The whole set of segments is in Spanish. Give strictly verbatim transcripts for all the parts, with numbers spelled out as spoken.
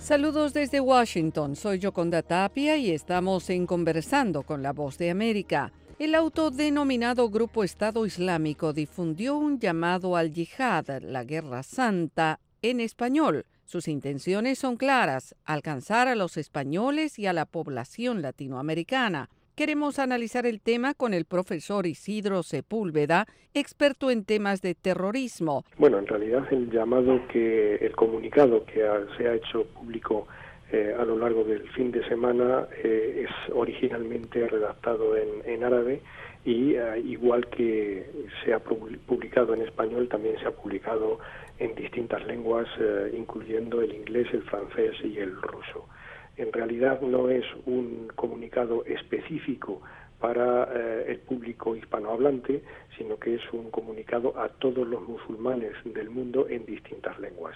Saludos desde Washington, soy Yoconda Tapia y estamos en Conversando con la Voz de América. El autodenominado Grupo Estado Islámico difundió un llamado al yihad, la Guerra Santa, en español. Sus intenciones son claras, alcanzar a los españoles y a la población latinoamericana. Queremos analizar el tema con el profesor Isidro Sepúlveda, experto en temas de terrorismo. Bueno, en realidad el llamado que, el comunicado que ha, se ha hecho público eh, a lo largo del fin de semana eh, es originalmente redactado en, en árabe y eh, igual que se ha publicado en español, también se ha publicado en distintas lenguas, eh, incluyendo el inglés, el francés y el ruso. En realidad no es un comunicado específico para eh, el público hispanohablante, sino que es un comunicado a todos los musulmanes del mundo en distintas lenguas.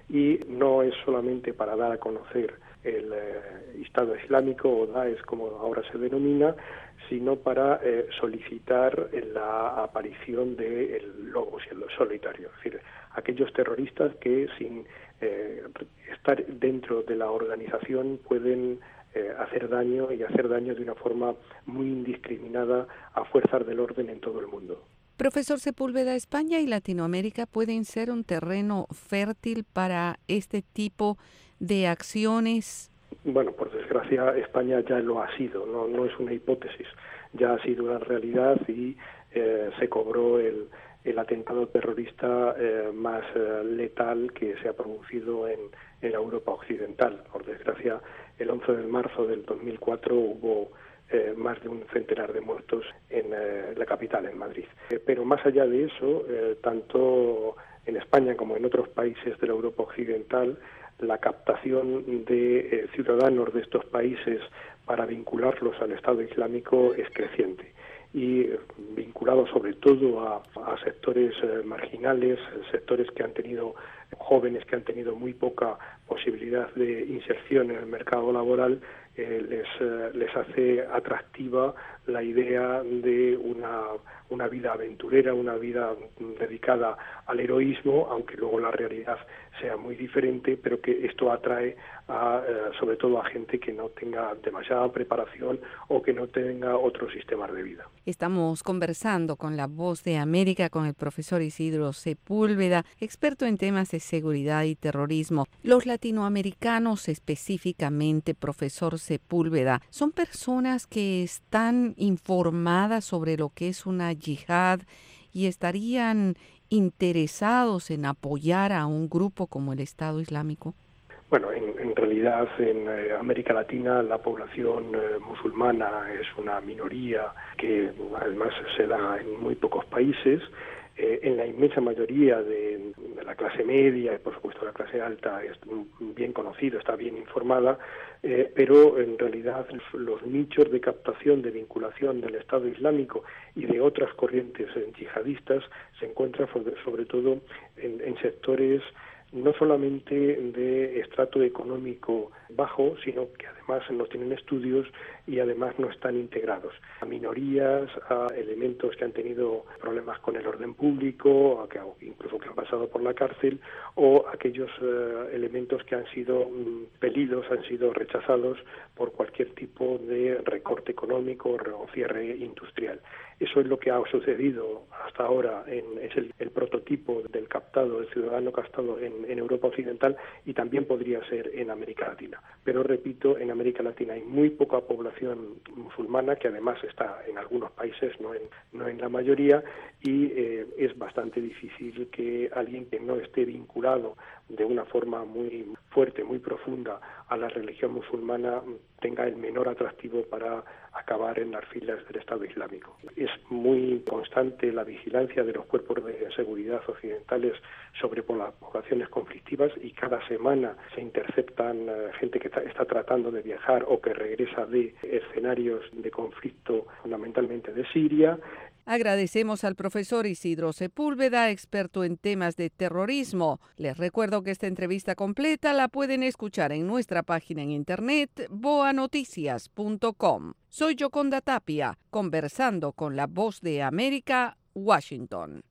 Y no es solamente para dar a conocer el eh, Estado Islámico, o Daesh como ahora se denomina, sino para eh, solicitar la aparición del Logos y el solitario, es decir, aquellos terroristas que sin eh, estar dentro de la organización pueden eh, hacer daño y hacer daño de una forma muy indiscriminada a fuerzas del orden en todo el mundo. Profesor Sepúlveda, ¿España y Latinoamérica pueden ser un terreno fértil para este tipo de acciones? Bueno, por desgracia, España ya lo ha sido, no, no es una hipótesis, ya ha sido una realidad y eh, se cobró el, el atentado terrorista eh, más eh, letal que se ha producido en, en la Europa occidental. Por desgracia, el once de marzo del dos mil cuatro hubo eh, más de un centenar de muertos en eh, la capital, en Madrid. Eh, pero más allá de eso, eh, tanto en España como en otros países de la Europa occidental, la captación de eh, ciudadanos de estos países para vincularlos al Estado Islámico es creciente y eh, vinculado sobre todo a, a sectores eh, marginales, sectores que han tenido, jóvenes que han tenido muy poca posibilidad de inserción en el mercado laboral, eh, les, eh, les hace atractiva la idea de una, una vida aventurera, una vida dedicada al heroísmo, aunque luego la realidad sea muy diferente, pero que esto atrae a, eh, sobre todo a gente que no tenga demasiada preparación o que no tenga otros sistemas de vida. Estamos conversando con la Voz de América con el profesor Isidro Sepúlveda, experto en temas de seguridad y terrorismo. Los latinoamericanos específicamente, profesor Sepúlveda, ¿son personas que están informadas sobre lo que es una yihad y estarían interesados en apoyar a un grupo como el Estado Islámico? Bueno, en, en realidad en eh, América Latina la población eh, musulmana es una minoría que además se da en muy pocos países. Eh, en la inmensa mayoría de, de la clase media y por supuesto la clase alta es bien conocido, está bien informada, eh, pero en realidad los nichos de captación, de vinculación del Estado Islámico y de otras corrientes eh, yihadistas se encuentran sobre, sobre todo en, en sectores no solamente de estrato económico bajo, sino que además no tienen estudios y además no están integrados. A minorías, a elementos que han tenido problemas con el orden público, a que, incluso que han pasado por la cárcel, o aquellos eh, elementos que han sido mm, pelidos, han sido rechazados por cualquier tipo de recorte económico o cierre industrial. Eso es lo que ha sucedido hasta ahora, en, es el, el prototipo del captado, del ciudadano captado en, en Europa Occidental y también podría ser en América Latina. Pero repito, en América Latina hay muy poca población musulmana, que además está en algunos países, no en, no en la mayoría, y eh, es bastante difícil que alguien que no esté vinculado de una forma muy fuerte, muy profunda a la religión musulmana tenga el menor atractivo para acabar en las filas del Estado Islámico. Es muy constante la vigilancia de los cuerpos de seguridad occidentales sobre poblaciones conflictivas y cada semana se interceptan uh, gente que está, está tratando de viajar o que regresa de escenarios de conflicto, fundamentalmente de Siria. Agradecemos al profesor Isidro Sepúlveda, experto en temas de terrorismo. Les recuerdo que esta entrevista completa la pueden escuchar en nuestra página en internet boa noticias punto com. Soy Yoconda Tapia, conversando con la Voz de América, Washington.